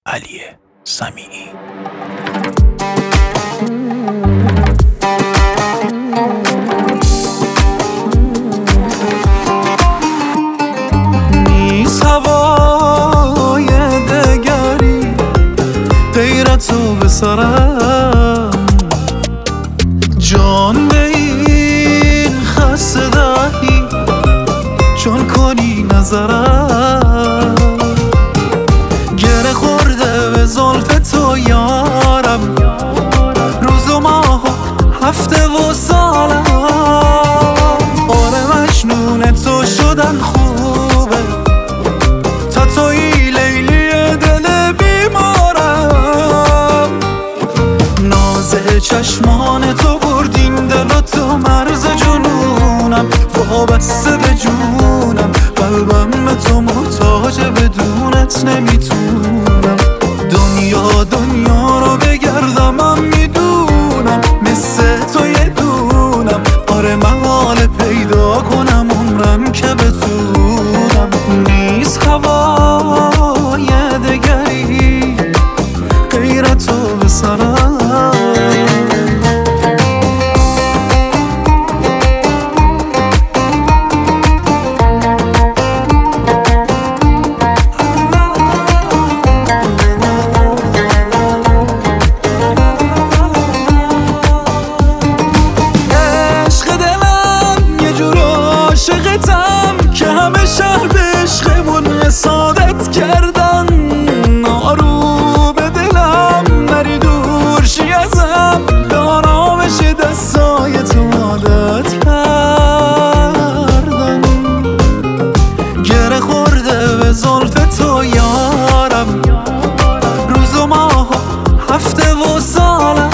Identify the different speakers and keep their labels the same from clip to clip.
Speaker 1: علی سمیعی.
Speaker 2: نیست هوای دگری غیر تو به سرم، جان به این خسته دهی چون کنی نظرم. گره خورده به زلف تو یارم، روز و ماه و هفته و سالم. آره مجنون تو شدن خوبه، تا توی لیلی دل بیمارم. ناز چشمان تو بردین دل و تو مرز جنونم، وابسته به جونم، قلبم به تو محتاجه، بدونت نمیتونم. دنیا رو بگردم، من میدونم مثل تو یه دونم. آره محاله پیدا کنم عمرم که بتونم. نیست هوای دگری غیر تو به سرم. عاشقتم که همه شهر به عشقمون حسادت کردن. آروم به دلم نری دور شی ازم، به آرامش دستای تو عادت کردن. گره خورده به زلف تو یارم، روز و ماه و هفته و سالم.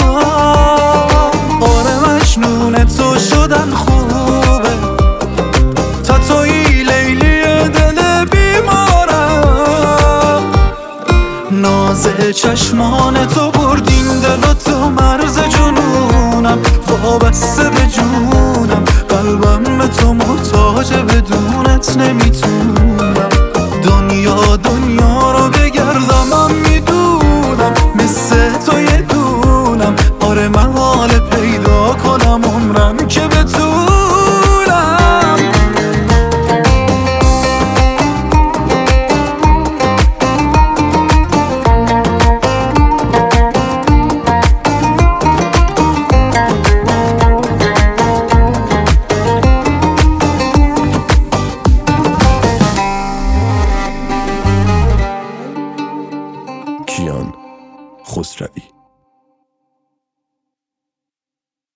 Speaker 2: آره مجنون تو شدن خوبه، تا توی لیلی دل بیمارم. ناز چشمان تو بردین دل و تو مرز جنونم، وابسته به جونم، قلبم به تو محتاجه، بدونت نمیتونم. دنیا رو بگردم، من میدونم مثل تو یه دونم. آره محاله پیدا کنم عمرم که بتونم.
Speaker 1: کیان خسروی.